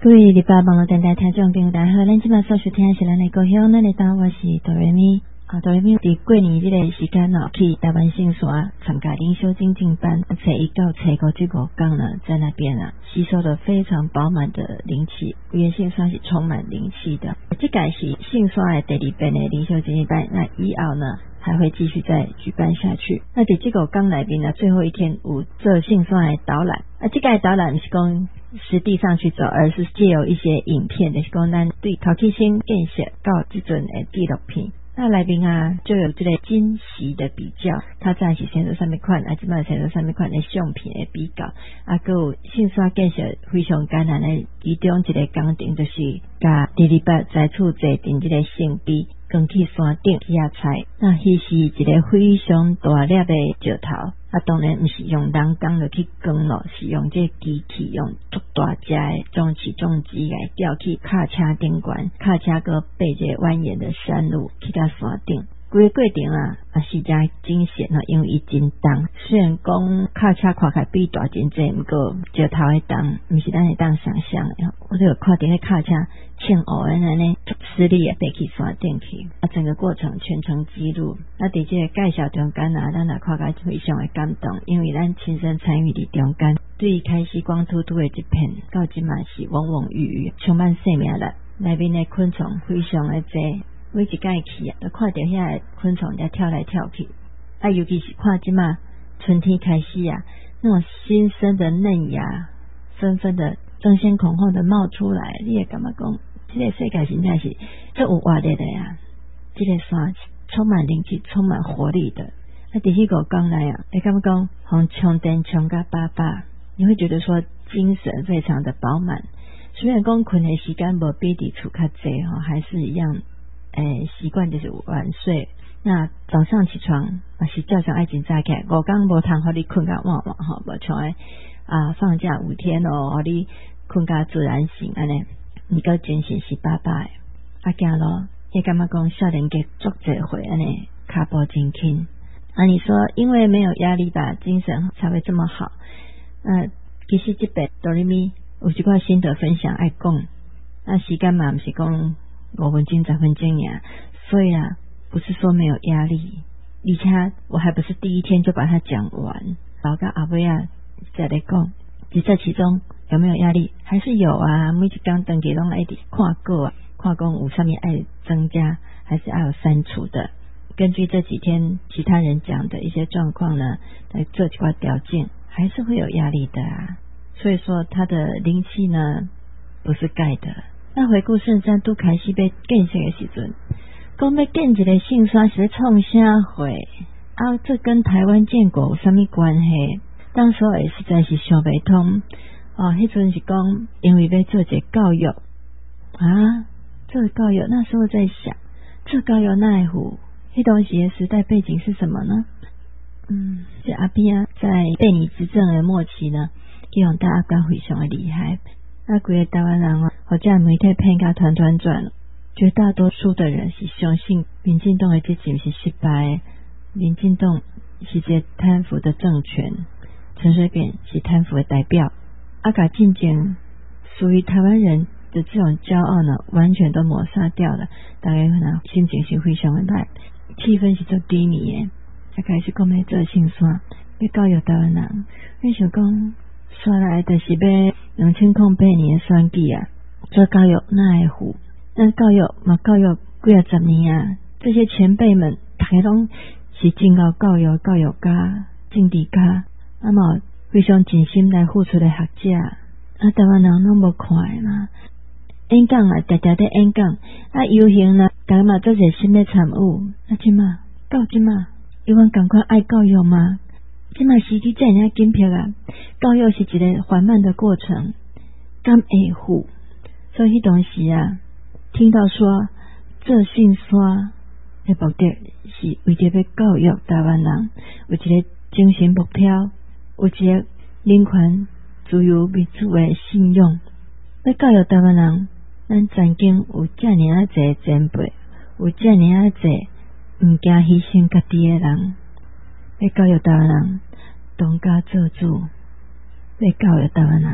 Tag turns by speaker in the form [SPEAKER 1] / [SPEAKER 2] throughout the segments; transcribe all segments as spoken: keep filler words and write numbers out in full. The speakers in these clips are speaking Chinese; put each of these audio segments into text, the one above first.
[SPEAKER 1] 各位礼拜网络电台听众朋友大家好，咱今麦所收听的是咱的故乡，咱的单我是哆瑞咪啊，哆瑞咪伫过年这个时间哦，去台湾圣山参加灵修精进班，初一到初五这五天呢，在那边啊吸收了非常饱满的灵气，原圣山是充满灵气的。这个是圣山的第二遍的灵修精进班，那以后呢还会继续再举办下去。那伫这个刚来宾呢，最后一天有做圣山的导览，啊，这个导览不是讲实地上去走，而是借由一些影片，就是讲咱对陶器新建设到这阵的纪录片。那来宾啊，就有这个惊喜的比较，他在是先做上面款，啊，即摆先做上面款的相片的比较，啊，还有圣山建设非常艰难的其中一个工程，就是甲第二摆在厝坐定这个圣碑，扛去山顶去遐采。那迄是一个非常大粒的石头。啊，当然不是用人工的去扛咯，是用这机器用足大只的重起重机来吊去卡车顶悬，卡车个爬一个蜿蜒的山路去到山顶。规个过程啊，也是真惊险啊，因为伊真重。虽然讲卡车看起来比大真济，不过石头的重，不是咱会当想象的。我就有看到那卡车轻偶的那呢，实力也爬去山顶去。啊，整个过程全程记录。那伫这个介绍中间啊，咱也看起非常的感动，因为咱亲身参与伫中间，对开始光秃秃的这片，到今嘛是蓊蓊郁郁，充满生命力。内面的昆虫非常的多。每一届去啊，都看到遐昆虫在跳来跳去。啊，尤其是看即马春天开始啊，那种新生的嫩芽纷纷的争先恐后的冒出来，你会感觉讲，这个世界真正是这有活力的呀！这个山充满灵气、充满活力的。啊，第四个讲来啊，会感觉讲，从充电充到饱饱，你会觉得说精神非常的饱满。虽然讲困的时间无比伫厝较济吼，还是一样。诶，习惯就是晚睡。那早上起床也是照常爱真早起来，五天无通互你困到晚晚吼，无像诶啊放假五天哦，互你困到自然醒安尼，你个精神是饱饱诶。啊，行咯，你感觉讲少年家足侪岁安尼，脚步真轻。啊，你说因为没有压力吧，精神才会这么好。呃，其实这边哆瑞咪有一寡心得分享爱讲，那时间嘛，不是讲。五分钟、十分钟呀，所以啊，不是说没有压力，而且我还不是第一天就把它讲完，老到阿尾啊再来讲，你在其中有没有压力？还是有啊，每一天登记拢爱看过啊，看讲有上面爱增加，还是爱有删除的。根据这几天其他人讲的一些状况呢，来做几块条件，还是会有压力的啊。所以说，它的灵气呢，不是盖的。那回顾圣山都开始要建设的时阵，讲要建一个圣山是要创啥货啊？这跟台湾建国有啥物关系？当时也实在是想不通哦。迄阵是讲，因为要做一个教育啊，做教育那时候在想，做教育那一户，迄当时的时代背景是什么呢？嗯，这阿边啊，在贝尼执政的末期呢，希望大家刚非常的厉害。那规个台湾人啊，或者媒体骗甲团团转，绝大多数的人是相信民进党的这件是失败，民进党是一个贪腐的政权，陈水扁是贪腐的代表，啊，甲进前属于台湾人的这种骄傲呢，完全都抹杀掉了。大家可能心情是非常的歹，气氛是足低迷的，才开始讲要做圣山，要教育台湾人。你想讲？说来就是要两千零八年的选举啊，做教育那会负，那教育嘛教育几啊十年啊，这些前辈们大家拢是真够教育教育家、政治家，那么非常尽心来付出的学者，啊台湾人拢无看的嘛。演讲啊，常常在演讲，啊游行啦，大家嘛做些新的参与，啊即嘛到即嘛，有人赶快爱教育吗？现在时机这样紧迫啊，教育是一个缓慢的过程，敢会负。所以迄当时啊，听到说做圣山的目的是为着要教育台湾人有一个精神目标，有一个人权、自由、民主的信仰，要教育台湾人，咱曾经有这么啊侪前辈，有这么啊侪唔惊牺牲家己的人。要教育台湾人当家做主，要教育台湾人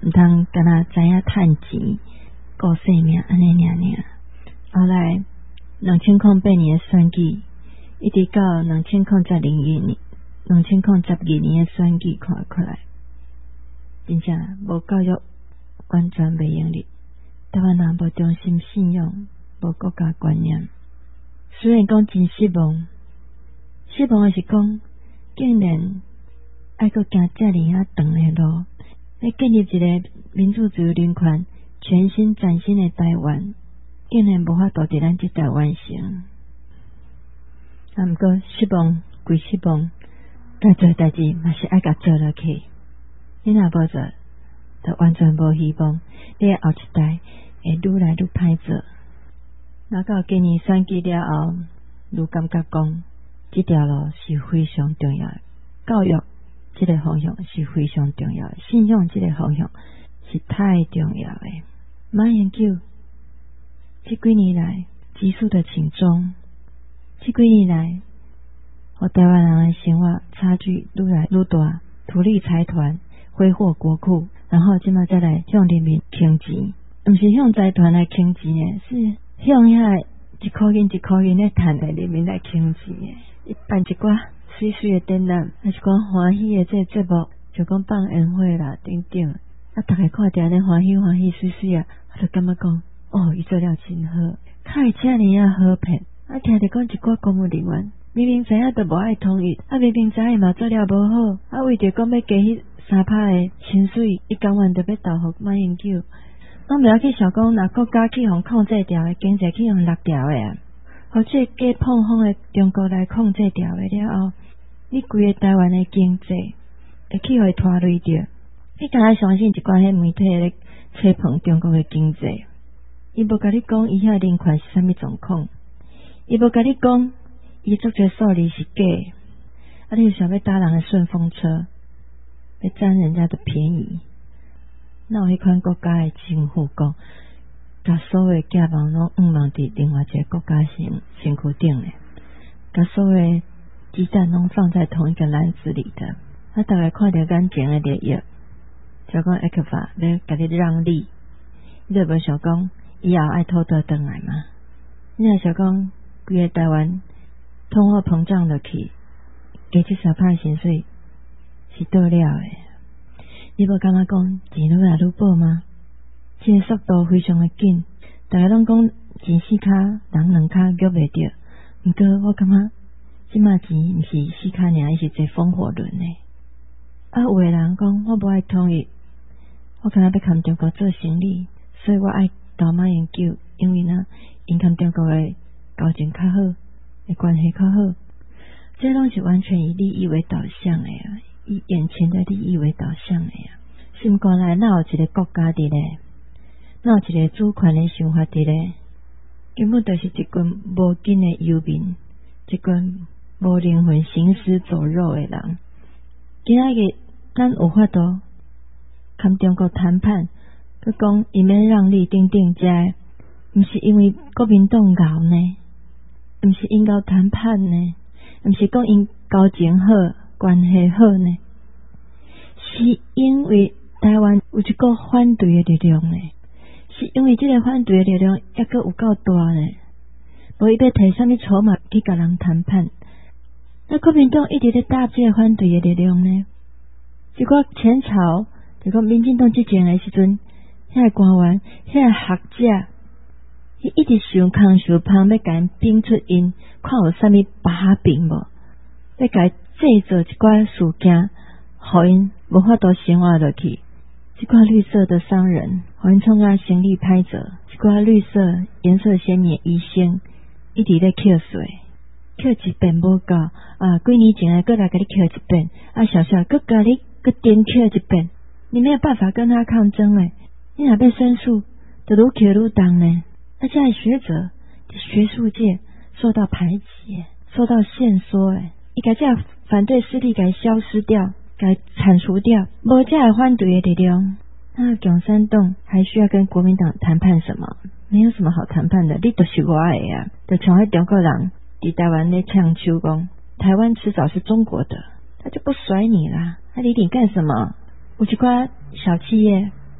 [SPEAKER 1] 毋通干那知影趁钱顾性命安尼尔尔。后来两千零八年的选举，一直到两千零十二年、两千零十二年的选举看过来，真正无教育完全袂用力。台湾人无中心信仰，无国家观念。虽然讲真失望，失望的是讲，竟然爱阁行遮尔啊长的路，来建立一个民主自由人权全新崭新的台湾，竟然无法度伫咱即代完成。啊，毋过失望归失望，该做代志嘛是爱甲做落去。你若无做，就完全无希望。你后一代会愈来愈歹做。那到今年选举了后，愈感觉讲，这条路是非常重要的。教育这个方向是非常重要的，信仰这个方向是太重要的。马英九这几年来急速的倾中，这几年来，和台湾人的生活差距愈来愈大，土地财团挥霍国库，然后今麦再来向人民倾钱，不是向财团来倾钱的，是向遐一块银一块银咧赚的人民来倾钱的。一办一寡水水的展览，还是讲欢喜的这节目，就讲放烟火啦等等，啊，大家看着咧欢喜欢喜水水啊，就感觉讲，哦，伊做了真好，看伊遮尔啊好骗，啊，听着讲一寡公务人员，明明知影都无爱同意，啊，明明知影嘛做了无好，啊，为着讲要加迄三拍的薪水，伊甘愿就要投互马英九。我不要去想讲，若国家去互控制掉的，经济去互落掉的啊，或者假碰风的中国来控制掉的了后，你规个台湾的经济会去互伊拖累着。你敢若相信一寡迄媒体咧吹捧中国的经济？伊无甲你讲伊遐人权是啥物状况，伊无甲你讲伊做这数字是假，啊，你就想要搭人的顺风车，要占人家的便宜。那有迄款国家的政府讲，甲所有寄望拢仰望伫另外一个国家身身躯顶咧，甲所有鸡蛋拢放在同一个篮子里的。啊，大概看到眼前的利益，就讲埃克法要甲你让利，你就无想讲以后爱偷倒转来嘛？你若想讲规个台湾通货膨胀落去，加即三拍薪水是倒了的。你无感觉讲钱愈来愈薄吗？这个速度非常的紧，大家拢讲钱四卡人两卡约袂着，毋过我感觉即马钱毋是四卡尔，伊是坐风火轮的。啊，有个人讲我无爱同意，我敢若要跟中国做生意，所以我爱投马英九，因为呢，因跟中国的交情较好，的关系较好，这拢是完全以利益为导向的啊。以眼前的利益为导向的呀，心肝内哪有一个国家伫咧，哪有一个主权的想法伫咧？根本就是一群无根的游民，一群无灵魂、行尸走肉的人。今仔日咱有法度跟中国谈判，佮讲伊免让利等等遮，毋是因为国民党敖呢，毋是因敖谈判呢，毋是讲因交情好。关系好呢，是因为台湾有一个反对的力量呢，是因为这个反对的力量抑个有够大呢，无伊要摕啥物筹码去甲人谈判。那国民党一直咧搭这个反对的力量呢，结果前朝就讲民进党执政的时阵，遐个官员、遐个学者，伊一直想空想胖，要甲因拼出因看有啥物把柄无，要甲制造一寡事件，互因无法度生活落去。一寡绿色的商人，互因创啊生意歹做；一寡绿色颜色鲜艳医生，一直咧扣税，扣一遍无够啊！几年前啊，搁来甲你扣一遍啊，小小搁甲你搁颠扣一遍，你没有办法跟他抗争诶。你若要申诉，就愈扣愈重呢。而且学者学术界受到排挤，受到限缩诶，伊甲这反对势力该消失掉，该铲除掉，无这样反对的力量。那共产党还需要跟国民党谈判什么？没有什么好谈判的，你就是我的啊！就像迄中国人伫台湾咧唱秋讲，台湾迟早是中国的，他就不甩你啦。他理你干什么？有一寡小企业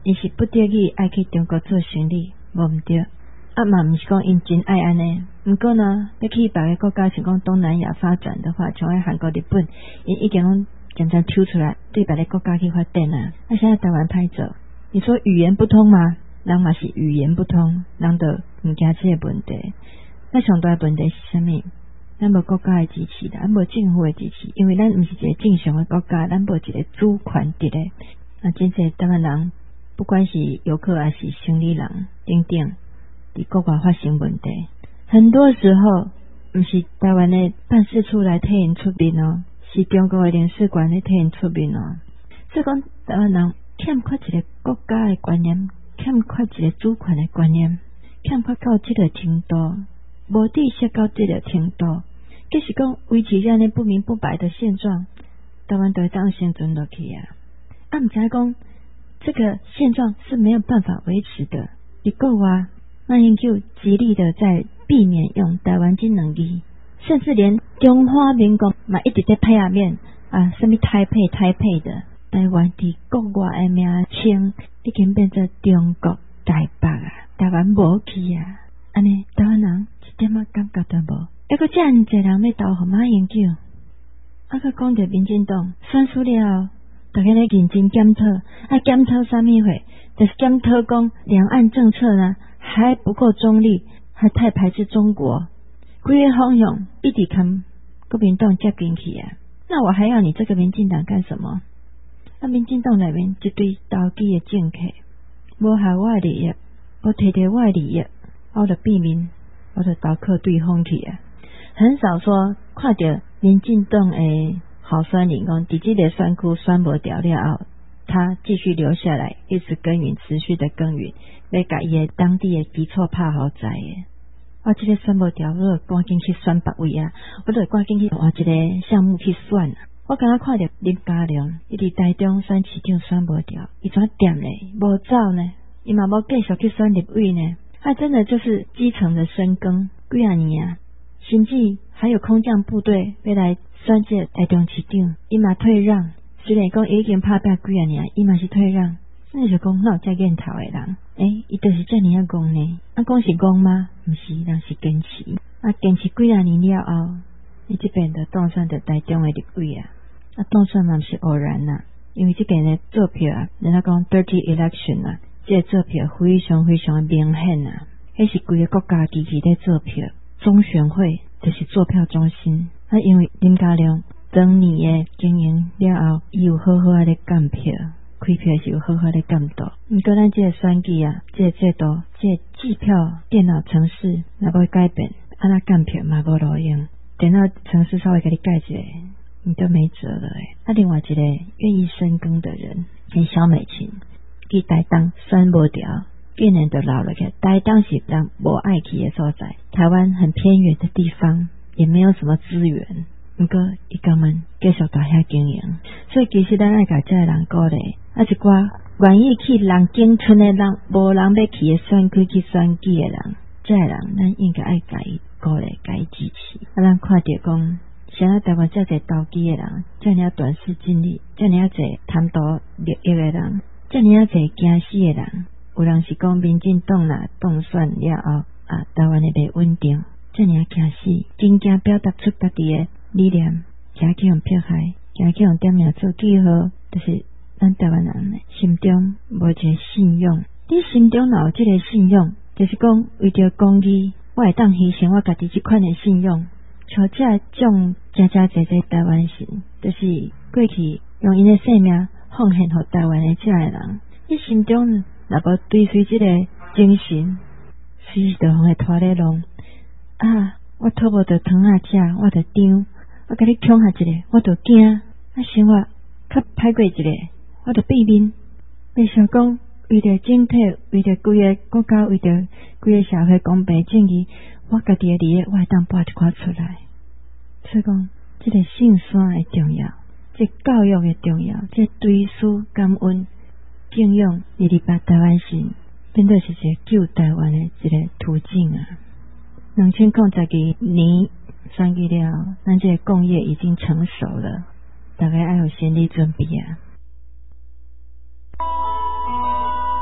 [SPEAKER 1] 伊是不得已爱去中国做生意，无毋对。啊嘛毋是讲因真爱安尼，毋过呢，要去别个国家，像讲东南亚发展的话，像喺韩国、日本，因已经拢渐渐抽出来，对别个国家去发展啊。啊，现在台湾歹做，你说语言不通吗？人嘛是语言不通，人就毋惊这个问题。那上大问题是啥物？咱无国家的支持啦，咱无政府的支持，因为咱毋是一个正常的国家，咱无一个主权的咧。啊，真侪台湾人，不管是游客还是生理人，等等。伫国外发生问题，很多时候毋是台湾的办事处来替因出面哦，是中国的领事馆来替因出面哦。所以讲台湾人欠缺一个国家的观念，欠缺一个主权的观念，欠缺到这个程度，无知识到这个程度，即是讲维持这样的不明不白的现状，台湾就会当生存落去啊。啊，毋知讲这个现状是没有办法维持的。伫国外马英九极力的在避免用台湾这两字，甚至连中华民国嘛一直在配下面啊，什么台配台配的，台湾伫国外的名称已经变成中国台北啊，台湾无去啊，安尼台湾人一点仔感觉都无。还佫遮尔侪人要投互马英九，啊，佫讲着民进党选输了，大家咧认真检讨，啊，检讨啥物货？就是检讨讲两岸政策呢还不够中立，还太排斥中国，规个方向一直跟国民党接进去啊！那我还要你这个民进党干什么？啊，民进党内面一堆投机的政客，无害我的利益，无摕到我的利益，我就避免，我就投靠对方去啊！很少说看到民进党的候选人讲，伫这个选区选无掉了后，他继续留下来，一直耕耘，持续的耕耘，要甲伊的当地的基础拍好在的。我这个选无掉，我就赶紧去选别位啊！我就赶紧去换一个项目去选啊！我刚刚看到林佳龙，伊伫台中选市长选无掉，伊怎点呢？无走呢？伊嘛无继续去选立委呢？他真的就是基层的深耕，几啊年啊，甚至还有空降部队要来选这台中市长，伊嘛退让。虽然讲已经拍拼几啊年，伊嘛是退让。那就讲哪有遮瘾头的人？诶，伊就是遮尔啊讲呢？啊，讲是讲吗？毋是，人是坚持。啊，坚持几啊年了后，伊这边就当选着台中的立委啊。啊，当选嘛毋是偶然呐、啊，因为这边的做票啊，人家讲 dirty election 啊，这个做票非常非常的明显啊。迄是规个国家机器在做票，中选会就是做票中心。啊，因为林佳龙当年的经营了后，伊有好好啊咧干票，开票是有好好咧监督。毋过咱这个选举啊，这个制度，这个计票电脑程式若要改变，啊那干票嘛无路用，电脑程式稍微给你改一下，你就没辙了诶。啊，另外一个愿意深耕的人，跟萧美琴，去台东选无掉，竟然就留落去。台东是人无爱去的所在，台湾很偏远的地方，也没有什么资源。毋过伊家们继续在遐经营，所以其实咱爱甲这个人鼓励，啊一寡愿意去人景村的人，无人要去的选区去选举的人，这个人咱应该爱甲伊鼓励，甲伊支持。啊，咱看到讲，现在台湾遮侪投机的人，遮尔短视精力，遮尔侪贪图利益的人，遮尔侪惊死的人，有人是讲民进党啦当选了后，啊台湾的袂稳定，遮尔惊死，真正表达出家己的理念，惊去用迫害，惊去用点名做记号，就是咱台湾人心中无一个信用。你心中若有这个信用，就是讲为着公义，我会当牺牲我家己这款的信用。像这种真真侪侪台湾人，就是过去用因的生命奉献给台湾的这个人，你心中若无追随这个精神，随时就会拖咧弄啊！我讨无着糖仔食，我着张。我甲你抢下一个，我就惊；啊，生活较歹过一个，我就避免。袂想讲为着整体，为着规个国家，为着规个社会公平正义，我家己的利益，我会当拔一寡出来。所以讲，这个信山的重要，这教育的重要，这追思、感恩、敬仰，二二八台湾人，变做是一个救台湾的一个途径啊。两千零十二年。选举了，咱这个工业已经成熟了，大家要有心理准备啊。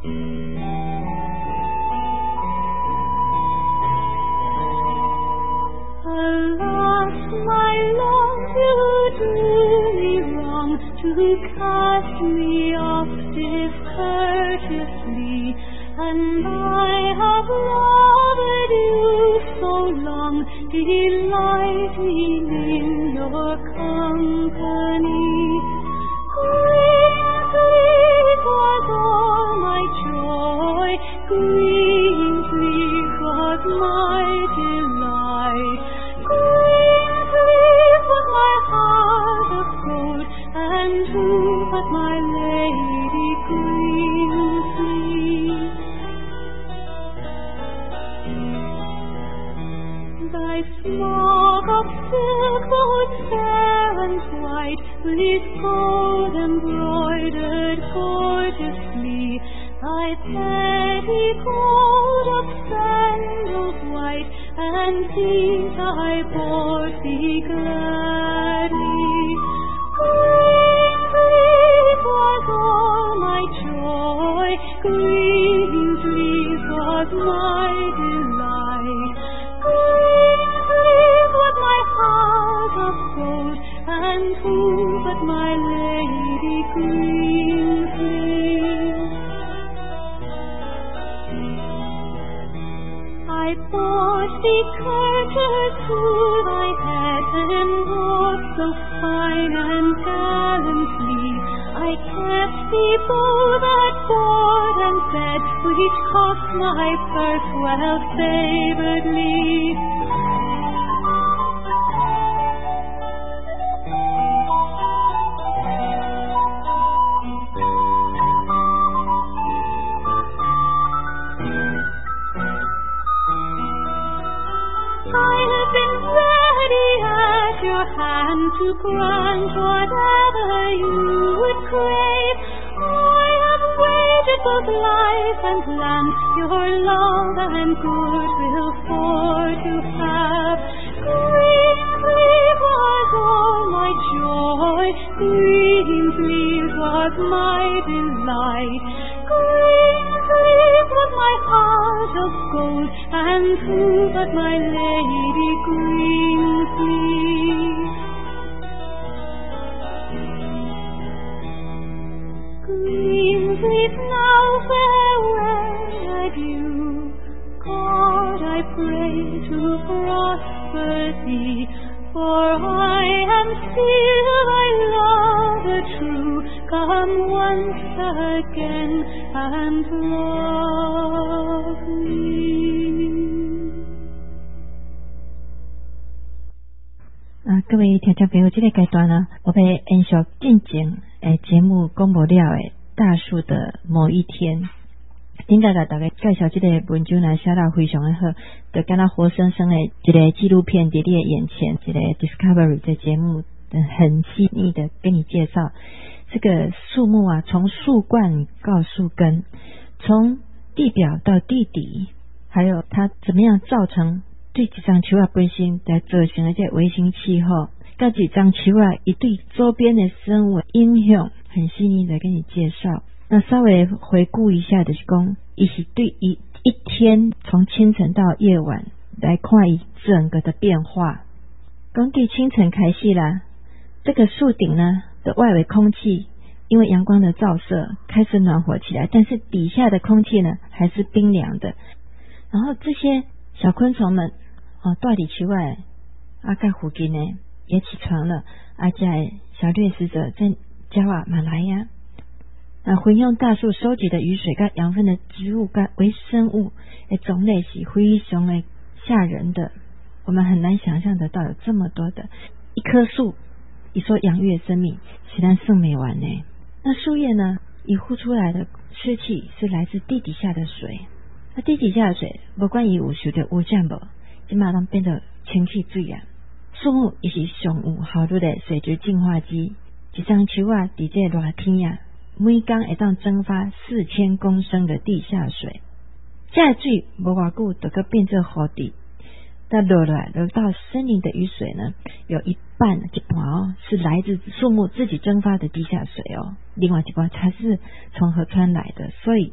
[SPEAKER 2] Alas, my love, you do me wrong to cast me off discourteously, and I have loved you so long, delighting in your company. Green leaf was all my joy, green leaf was my delight. Green leaf was my heart of gold, and who but my Lady Greenfleet? Thy smock of silk, both fair and white, with gold embroidered gorgeously, thy petticoat of sandals white, and these I bore thee gladly. Green leaf was all my joy, green leaf was my delight. Green leaf was my heart of gold, and who but my Lady Greenfleet? I bought thee kirtles to thy head, embroidered so fine and gallantly. I kept thee both at board and bed, which cost my purse well favouredly. To grant whatever you would crave, I have waited both life and land, your love and goodwill for to have. Green leaf was all my joy, green leaf was my delight. Green leaf was my heart of gold, and who but my Lady Greenfleet? Greenfleet, now farewell, adieu. God, I pray to prosper thee, for I am still thy lover true. Come once again and love me.
[SPEAKER 1] 啊，各位听众朋友，这个阶段呢，我要延续进前诶节目讲不了诶大树的某一天。顶下来大概介绍这个文章呢，写得非常的好，就敢若活生生的一个纪录片在你的眼前，一个 Discovery 的节目，很细腻的跟你介绍这个树木啊，从树冠到树根，从地表到地底，还有它怎么样造成对一张树啊本身来造成的这微型气候，到一张树啊伊对周边的生物影响，很细腻的跟你介绍。那稍微回顾一下，就是讲，伊是对一一天从清晨到夜晚来看伊整个的变化。讲对清晨开始啦，这个树顶呢的外围空气因为阳光的照射开始暖和起来，但是底下的空气呢还是冰凉的。然后这些小昆虫们哦，到底奇怪啊，在附近呢也起床了，啊，在小掠食者在加瓦马来亚。那混用大树收集的雨水跟养分的植物跟微生物的种类是非常的吓人的，我们很难想象得到有这么多的一棵树，一所养育的生命，实在算没完呢。那树叶呢，以呼出来的湿气是来自地底下的水，那地底下的水不管伊有受到污染不，就马上变得氢气水啊。树木也是上有效率的水质净化机，一张树啊，伫这热天啊，每天会当蒸发四千公升的地下水，这水无偌久就个变做雨滴，但落来流到森林的雨水呢，有一半一半哦是来自树木自己蒸发的地下水哦，另外一半才是从河川来的，所以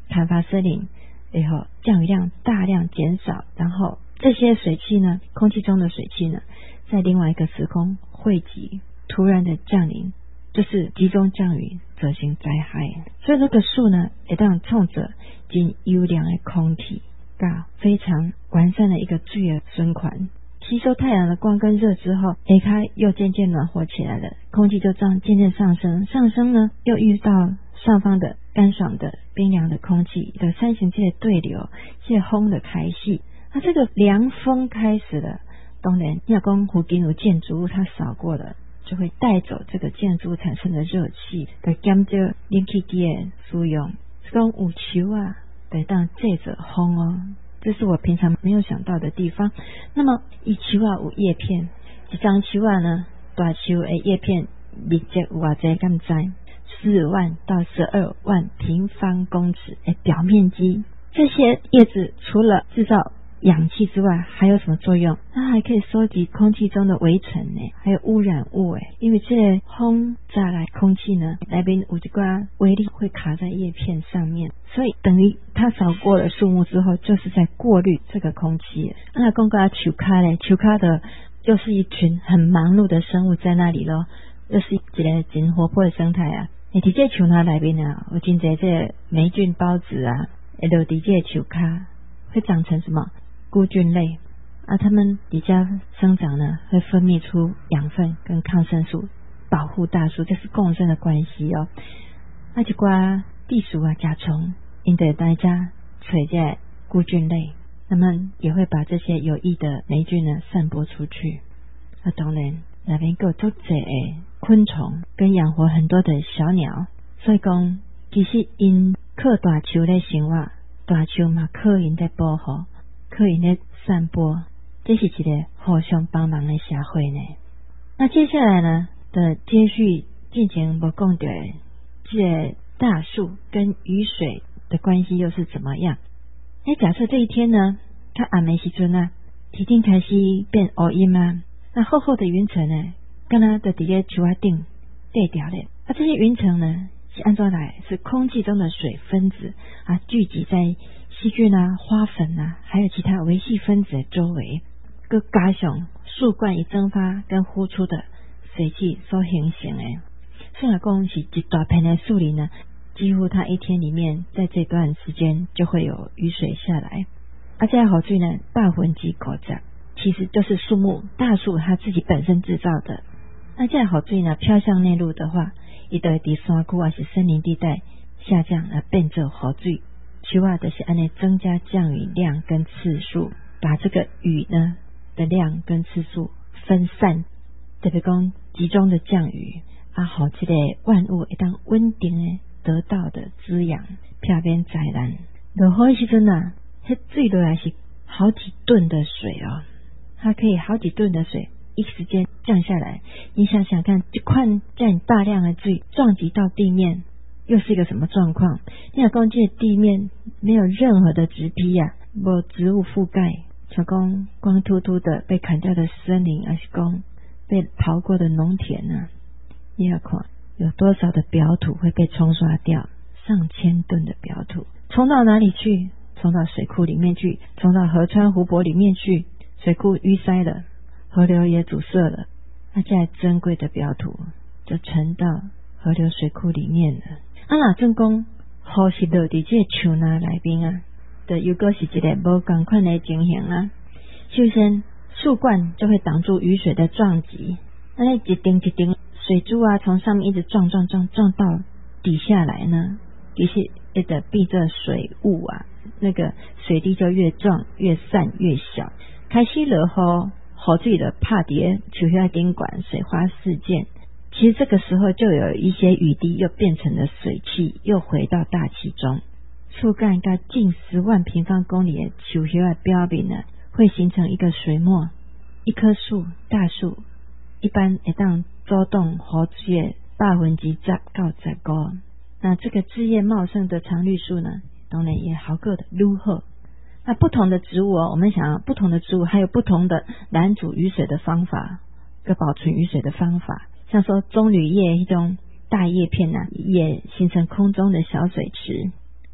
[SPEAKER 1] 砍伐森林以后，降雨量大量减少，然后这些水汽呢，空气中的水汽呢，在另外一个时空汇集，突然的降临，就是集中降雨，造成灾害。所以这个树呢，会当冲着真优良的空气，噶非常完善的一个水的循环，吸收太阳的光跟热之后，离开又渐渐暖和起来了，空气就这样渐渐上升，上升呢，又遇到上方的干爽的冰凉的空气的三型这个对流，这个风的开始，那这个凉风开始了，当然要讲附近有建筑物它扫过了，就会带走这个建筑产生的热气，来减少冷气机的使用。是讲有树啊，得当借着风哦，这是我平常没有想到的地方。那么一树啊有叶片，一张树啊呢，大树的叶片面积有偌济敢知？四万到十二万平方公尺的表面积。这些叶子除了制造氧气之外，还有什么作用？它还可以收集空气中的微尘呢，还有污染物诶。因为这个风炸来空气呢，那边有一挂微粒会卡在叶片上面，所以等于它扫过了树木之后，就是在过滤这个空气。那讲到树卡咧，树卡的就是一群很忙碌的生物在那里咯，就是一个真活泼的生态啊。你伫这树卡内面啊，有真侪这霉菌孢子啊，会落伫这树卡，会长成什么菇菌类啊？它们底下生长呢，会分泌出养分跟抗生素，保护大树，这是共生的关系哦。那一寡地鼠啊、甲虫，因得大家找这菇菌类，那么也会把这些有益的霉菌呢散播出去。那当然，那边有足侪的昆虫跟养活很多的小鸟，所以讲其实因靠大树在生活，大树嘛靠因在保护，靠因在散播，这是一个互相帮忙的社会呢。那接下来呢的接续进行我讲的这个大树跟雨水的关系又是怎么样？哎，假设这一天呢，它暗的时阵啊，天天开始变乌阴啊，那厚厚的云层呢，跟它的底下树啊顶对掉了。那这些云层呢，是按照来是空气中的水分子啊聚集在细菌啊、花粉啊，还有其他微细分子的周围，佮加上树冠以蒸发跟呼出的水汽所形成的。虽然讲是一大片的树林呢，几乎它一天里面在这段时间就会有雨水下来。而这好水呢，大分之口罩其实就是树木大树它自己本身制造的。那这好水呢飘向内陆的话，它就会在山区还是森林地带下降而变成雨水。树啊就是按呢增加降雨量跟次数，把这个雨呢的量跟次数分散，特别讲集中的降雨啊，好这个万物会当稳定的得到的滋养，避免灾难。落雨时阵啊，迄水落来是好几吨的水哦，它可以好几吨的水一时间降下来。你想想看，这款这样大量的水撞击到地面，又是一个什么状况？你若讲这地面没有任何的植被啊，无植物覆盖，像讲光秃秃的被砍掉的森林，还是讲被刨过的农田啊，你要看有多少的表土会被冲刷掉，上千吨的表土冲到哪里去？冲到水库里面去，冲到河川湖泊里面去，水库淤塞了，河流也阻塞了，那这样珍贵的表土就沉到河流水库里面了。啊，那正讲雨是落伫这树林内面啊，就又个是一个无同款的情形啊。首先，树冠就会挡住雨水的撞击，那那一丁一丁水珠啊，从上面一直撞撞撞撞到底下来呢，其实会得避这水雾啊，那个水滴就越撞越散越小，开始落雨，雨水就拍伫树叶顶管，水花四溅。其实这个时候就有一些雨滴又变成了水汽，又回到大气中。树干跟近十万平方公里的树叶的表面呢，会形成一个水膜。一棵树，大树一般会当走动雨水的百分之十到十五。那这个枝叶茂盛的常绿树呢，当然也好个的愈好。那不同的植物哦，我们想不同的植物还有不同的拦阻雨水的方法，跟保存雨水的方法。像说棕榈叶一种大叶片啊，也形成空中的小水池。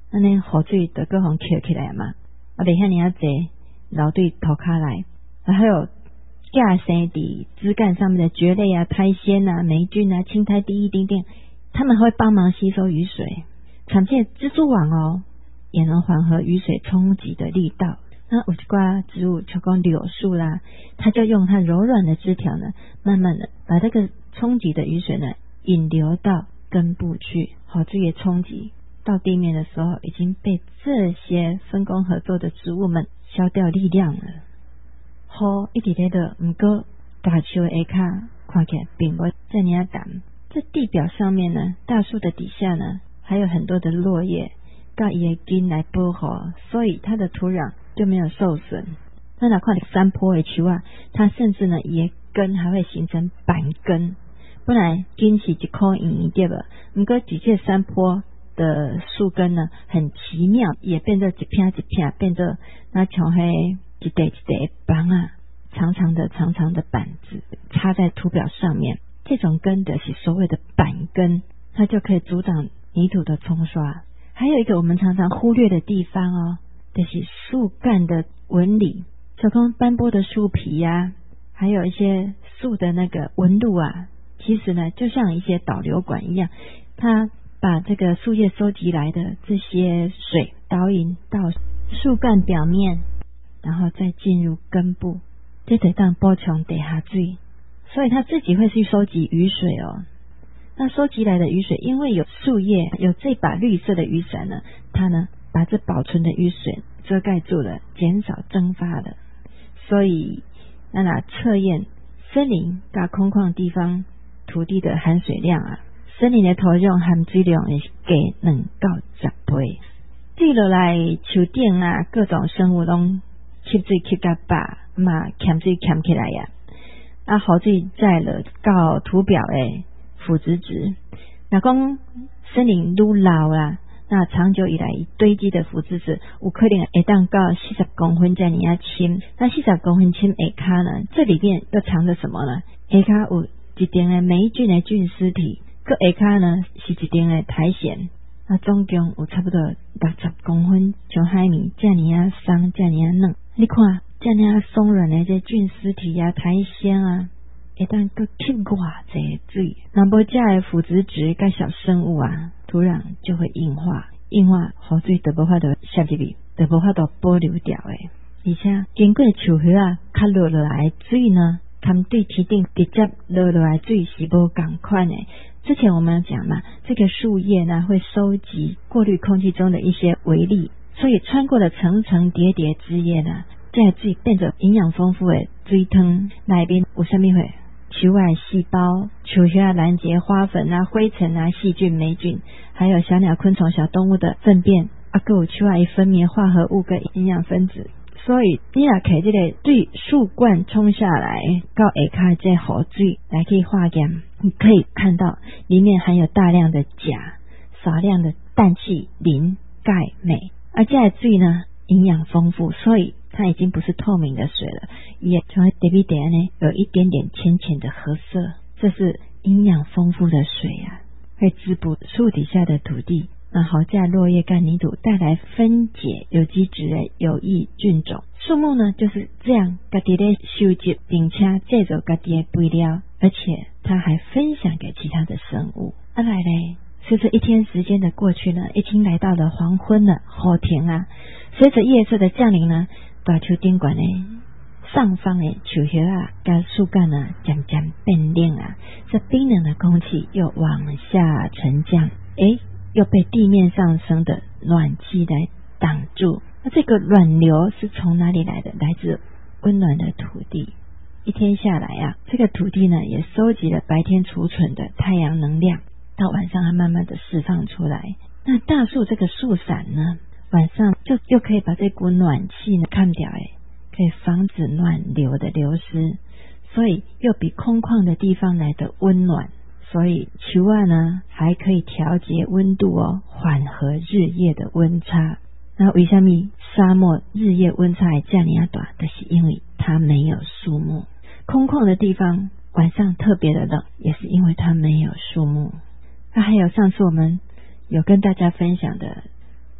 [SPEAKER 1] 安尼雨水就各互捡起来嘛，啊，袂遐尔啊济流对涂骹来，还有架生伫枝干上面的蕨类啊、苔藓啊、霉菌啊、青苔、滴一丁丁，它们会帮忙吸收雨水。常见蜘蛛网哦，也能缓和雨水冲击的力道。那有一寡植物，就讲柳树啦，它就用它柔软的枝条呢，慢慢的把这个冲击的雨水呢引流到根部去，雨水的冲击到地面的时候，已经被这些分工合作的植物们消掉力量了。雨一直在落，不过大树的下骹看起来并不这么淡。这地表上面呢，大树的底下呢，还有很多的落叶，甲伊的根来保护，所以它的土壤就没有受损。那哪看山坡的树啊，它甚至呢，伊的根还会形成板根。本来根是一颗圆对吧？不过这些山坡的树根呢，很奇妙，也变得一片一片，变得那像黑一块一块棒啊，长长的长长的板子插在土表上面。这种根的是所谓的板根，它就可以阻挡泥土的冲刷。还有一个我们常常忽略的地方哦，就是树干的纹理，就跟斑驳的树皮呀、啊，还有一些树的那个纹路啊，其实呢就像一些导流管一样，它把这个树叶收集来的这些水导引到树干表面，然后再进入根部，这得当补充地下水，所以它自己会去收集雨水哦。那收集来的雨水，因为有树叶，有这把绿色的雨伞呢，它呢把这保存的雨水遮盖住了，减少蒸发了。所以那来测验森林甲空旷地方土地的含水量啊，森林的土壤含水量会加两到十倍。对落来树顶啊，各种生物拢吸水吸甲饱，嘛欠水欠起来呀、啊。啊，雨水再落到土表的腐殖质，那讲森林愈老啦，那长久以来堆积的腐殖质有可能会当到四十公分这么啊深。那四十公分深下骹呢，这里面又藏着什么呢？下骹有一定的霉菌的菌丝体，个下骹呢是一定的苔藓。那总共有差不多六十公分，像海绵这么啊松，这么啊软。你看这么啊松软的这菌丝体啊、苔藓啊。会当搁吸偌济水，那无这的腐殖质甲小生物啊，土壤就会硬化，硬化雨水就无法度摄入去，就无法度保留掉诶。而且经过树叶啊，较落落来的水呢，跟对天顶直接落落来的水是无同款诶。之前我们讲嘛，这个树叶呢会收集过滤空气中的一些微粒，所以穿过了层层叠叠枝叶呢，这个水变成营养丰富的水汤，内面有啥物货？树外细胞、树叶拦截花粉啊、灰尘啊、细菌、霉菌，还有小鸟、昆虫、小动物的粪便啊，各有树外分泌化合物跟营养分子。所以你若摕这个对树冠冲下来，到下骹这雨水来去化验，你可以看到里面含有大量的钾、少量的氮气、磷、钙、镁，而这个水呢营养丰富，所以它已经不是透明的水了，也成为地底呢有一点点浅浅的褐色，这是营养丰富的水啊，会滋补树底下的土地，那好在落叶跟泥土带来分解有机质的有益菌种。树木呢就是这样自己在收集并且制造自己的肥料，而且它还分享给其他的生物。再来嘞，随着一天时间的过去呢，已经来到了黄昏了，雨停啊，随着夜色的降临呢，大树顶管呢上方的树叶啊跟树干啊渐渐变冷啊，这冰冷的空气又往下沉降，诶又被地面上升的暖气来挡住。那这个暖流是从哪里来的？来自温暖的土地。一天下来啊，这个土地呢也收集了白天储存的太阳能量，到晚上它慢慢的释放出来。那大树这个树伞呢，晚上就又可以把这股暖气呢看掉，诶可以防止暖流的流失，所以又比空旷的地方来的温暖。所以树啊呢还可以调节温度哦，缓和日夜的温差。那为什么沙漠日夜温差会这么大？就是因为它没有树木。空旷的地方晚上特别的冷，也是因为它没有树木。那还有上次我们有跟大家分享的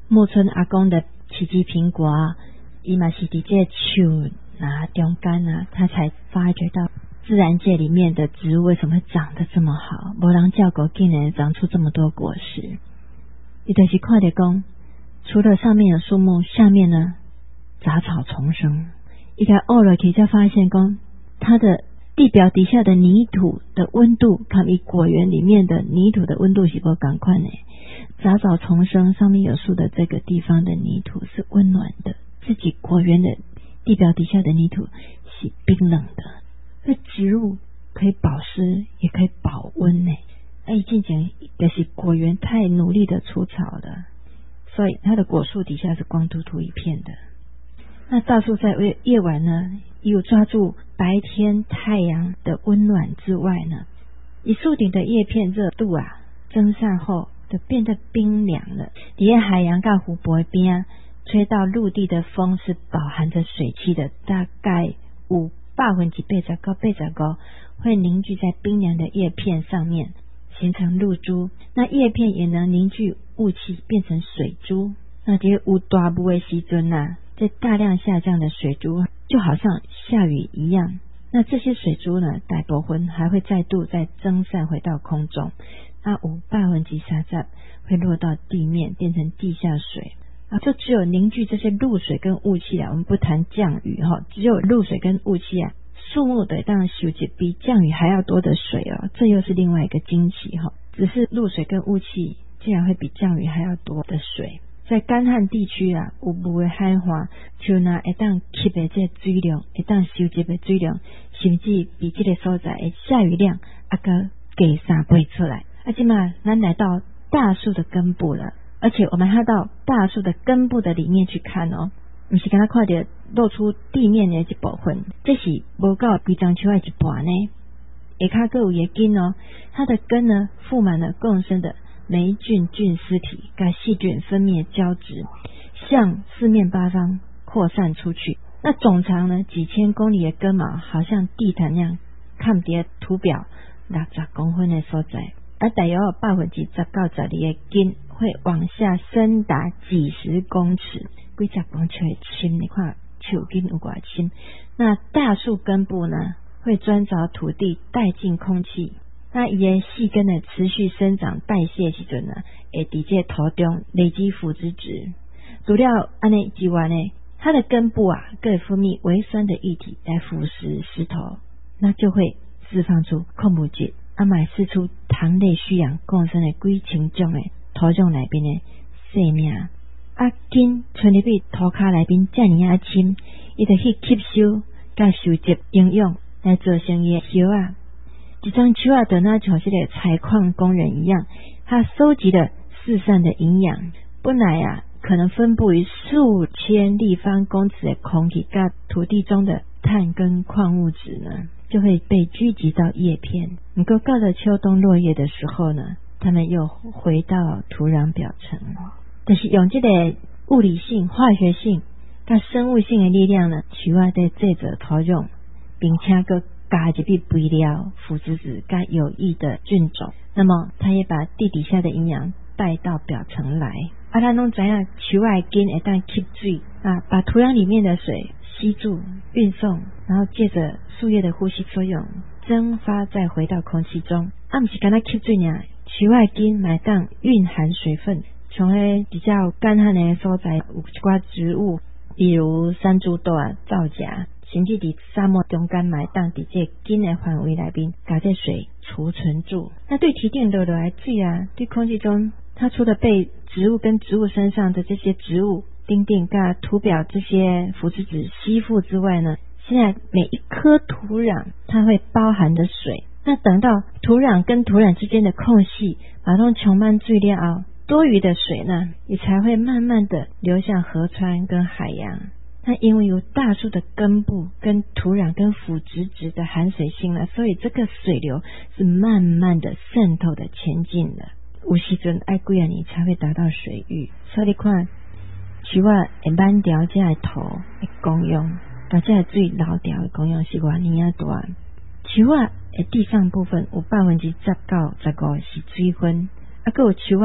[SPEAKER 1] 木村阿公的奇迹苹果啊，伊嘛是伫这树啊中间啊，他才发觉到自然界里面的植物为什么会长得这么好，没人照顾竟然长出这么多果实。伊就是看到讲，除了上面有树木，下面呢杂草丛生。伊个挖落去才发现讲，它的地表底下的泥土的温度，跟伊果园里面的泥土的温度是不同款的。杂草丛生，上面有树的这个地方的泥土是温暖的，自己果园的地表底下的泥土是冰冷的。这植物可以保湿，也可以保温呢。哎，进前就是果园太努力的除草了，所以它的果树底下是光秃秃一片的。那大树在夜晚呢，有抓住白天太阳的温暖之外呢，以树顶的叶片热度啊，蒸散后就变得冰凉了。底下海洋跟湖泊边吹到陆地的风是饱含着水汽的，大概五百分之八十到八十五会凝聚在冰凉的叶片上面，形成露珠。那叶片也能凝聚雾气，变成水珠。那这些有大雾的时阵啊，这大量下降的水珠就好像下雨一样。那这些水珠呢，大部分还会再度再蒸散回到空中。那有百分之三十会落到地面，变成地下水。啊，就只有凝聚这些露水跟雾气啊，我们不谈降雨哈，只有露水跟雾气啊，树木的当然收集比降雨还要多的水哦，这又是另外一个惊奇哈。只是露水跟雾气竟然会比降雨还要多的水，在干旱地区啊，有雾的海化，像那会当吸的这水量，会当收集的水量，甚至比这个所在的下雨量啊个加三倍出来。啊，现在咱来到大树的根部了。而且我们还到大树的根部的里面去看哦，不是刚才看到露出地面的一部分，这是无到规张树的一半呢。下骹还有一个根哦，它的根呢覆满了共生的霉菌菌丝体，跟细菌分泌交织，向四面八方扩散出去。那总长呢几千公里的根毛，好像地毯那样，看在图表六十公分的所在，而大约有百分之十到十二的根会往下深达几十公尺，几十公尺的深，你看树根有多深。那大树根部呢，会钻着土地带进空气，那伊的细根的持续生长代谢时阵呢，会伫这土中累积腐殖质。除了安尼之外呢，它的根部啊，各分泌微酸的液体来腐蚀石头，那就会释放出矿物质，啊，买释出糖类需氧共生的几千种的土壤内边的生命。啊，根存入去土骹内边遮尔啊深，伊就去吸收甲收集营养来做成伊的叶啊。一张树啊，就那像是个采矿工人一样，他收集了四散的营养，本来啊可能分布于数千立方公尺的空气跟土地中的碳跟矿物质呢，就会被聚集到叶片。不过到了秋冬落叶的时候呢，它们又回到土壤表层。就是用这个物理性、化学性跟生物性的力量呢，树啊在这者土壤，并且个加入去肥料、腐殖质跟有益的菌种，那么它也把地底下的营养带到表层来。啊，咱拢知影树啊根会当吸水啊，把土壤里面的水吸住、运送，然后借着树叶的呼吸作用，蒸发再回到空气中。啊，不是干那吸水呢，树啊根买当蕴含水分。像迄比较干旱的所在，有一寡植物，比如山猪豆啊、皂荚，甚至伫沙漠中间买当伫这根的范围内边，把这水储存住。那对提电流落来水啊，对空气中，它除了被植物跟植物身上的这些植物、丁丁跟土表这些腐殖质吸附之外呢，现在每一颗土壤它会包含的水，那等到土壤跟土壤之间的空隙把它充满水了后，多余的水呢，也才会慢慢的流向河川跟海洋。那因为有大树的根部跟土壤跟腐殖质的含水性了，所以这个水流是慢慢的渗透的前进的。有时阵爱几啊年才会达到水域，所以你看，树啊会挽掉这个土的功用，把这个水流掉的功用是偌尼啊大。树啊的地上部分有百分之十到十五是水分，啊，还有树啊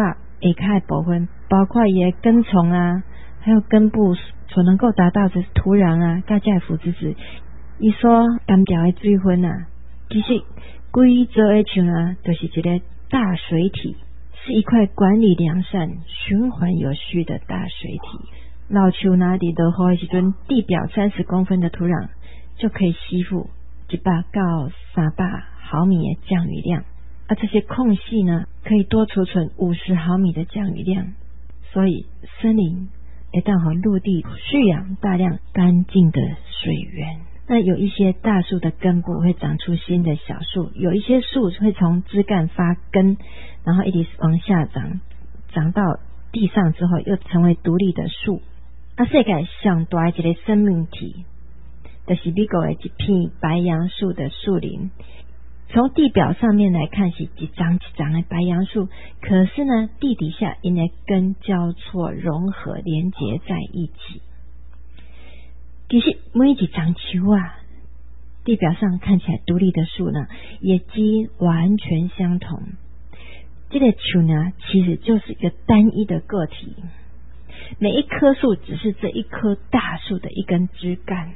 [SPEAKER 1] 下骹的部分，包括伊的根丛啊，还有根部所能够达到的土壤啊，甲这腐殖质，伊所干掉的水分啊，其实规则的树啊，就是一个大水体，是一块管理良善、循环有序的大水体。老树拿伫落雨的时阵，地表三十公分的土壤就可以吸附一百到三百毫米的降雨量，而这些空隙呢，可以多储存五十毫米的降雨量，所以森林会当和陆地蓄养大量干净的水源。那有一些大树的根部会长出新的小树，有一些树会从枝干发根，然后一直往下长，长到地上之后又成为独立的树。啊，世界上大的一个生命体，就是美国的一片白杨树的树林。从地表上面来看是一张一张的白杨树，可是呢，地底下因为根交错融合连结在一起。其实每一张树啊，地表上看起来独立的树呢，也基因完全相同。这个树呢，其实就是一个单一的个体，每一棵树只是这一棵大树的一根枝干，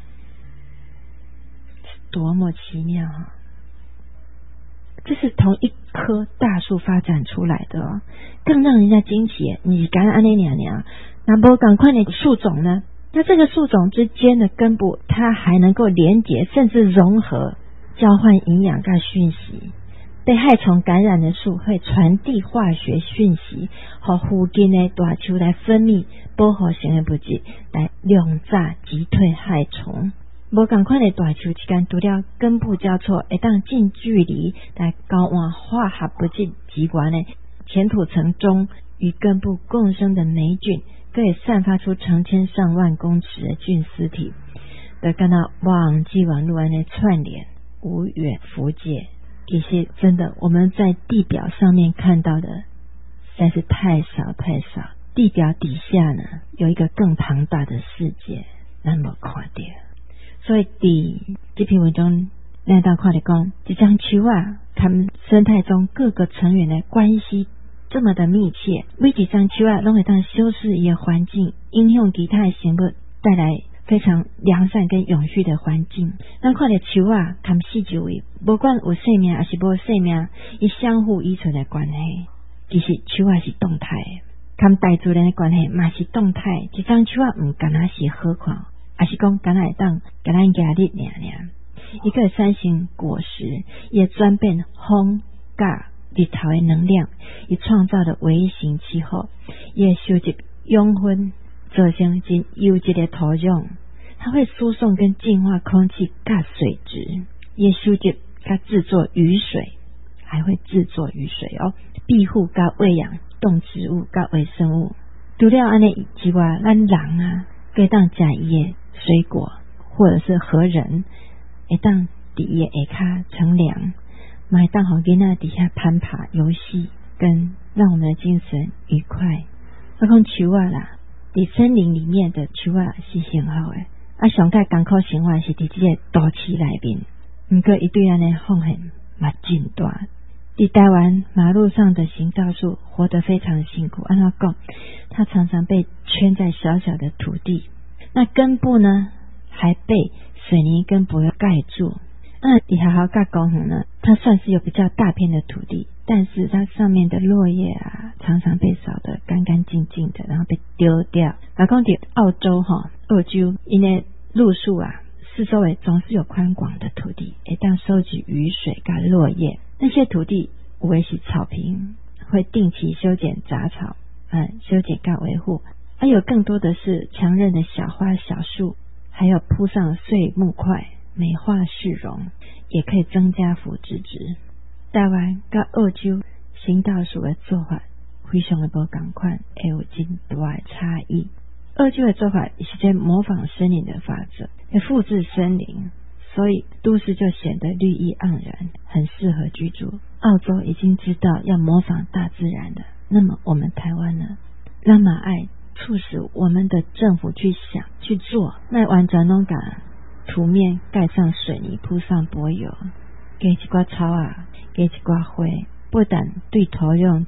[SPEAKER 1] 多么奇妙啊！这是同一棵大树发展出来的哦。更让人家惊奇的，你敢安尼娘娘，那不赶快的树种呢？那这个树种之间的根部，它还能够连结，甚至融合，交换营养跟讯息。被害虫感染的树会传递化学讯息，和附近的大树来分泌保护性的物质，来笼罩击退害虫。无同款的大树之间除了根部交错，会当近距离来交换化合物质极源的前土层中与根部共生的霉菌，可以散发出成千上万公尺的菌丝体，就看到网际网络的串联，无远弗届。其实真的，我们在地表上面看到的实在是太少太少，地表底下呢有一个更庞大的世界，咱没看到。所以伫这篇文章咱当看得讲，这张树啊，他们生态中各个成员的关系这么的密切，每一张树啊，拢会当修饰伊的环境，影响其他的生物，带来非常良善跟永续的环境。咱看到树啊，他们四周围，不管有生命还是无生命，伊相互依存的关系，其实树啊是动态的，他们大自然的关系嘛是动态。一张树啊，唔敢若是好看，还是讲敢若会当敢若压力尔尔。一个三型果实，也转变风甲日头的能量，以创造的微型气候，也收集养分，造成真优质的土壤。它会输送跟净化空气甲水质，也收集甲制作雨水，还会制作雨水哦，庇护甲喂养动植物甲微生物。除了安尼之外，咱人啊，可以当食伊的水果，或者是和人会当伫伊的下骹乘凉，嘛会当互囡仔底下攀爬游戏，跟让我们的精神愉快。我讲树啊啦，伫森林里面的树啊是很好的，啊上界艰苦生活是伫这个都市内面，不过伊对安尼奉献嘛真大。伫台湾马路上的行道树活得非常辛苦，按照讲，它常常被圈在小小的土地，那根部呢还被水泥根部盖住。那底下好盖公园呢，它算是有比较大片的土地，但是它上面的落叶啊，常常被扫得干干净净的，然后被丢掉。老公在澳洲哈，澳洲因为路树啊，四周围总是有宽广的土地，会当收集雨水跟落叶。那些土地有的是草坪，会定期修剪杂草，嗯，修剪跟维护。还有更多的是强韧的小花小树，还有铺上碎木块，美化市容，也可以增加腐殖质。台湾跟澳洲行道树的做法非常的不同款，会有真大的差异。澳洲的做法是在模仿森林的法则，会复制森林，所以都市就显得绿意盎然，很适合居住。澳洲已经知道要模仿大自然的，那么我们台湾呢？让马爱促使我们的政府去想去做，那完全拢把土面盖上水泥，铺上柏油，给一挂草啊，给一挂花，不但对土壤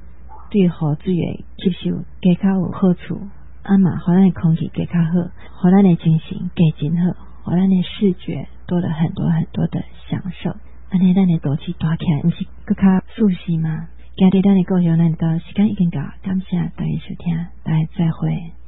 [SPEAKER 1] 对雨水的吸收加较有好处，啊嘛，互咱的空气加较好，互咱的精神加真好，互咱的视觉多了很多很多的享受。安尼咱的肚脐大起来，不是更较舒适吗？今日咱的故乡咱到时间已经到，感谢大家收听，大家再会。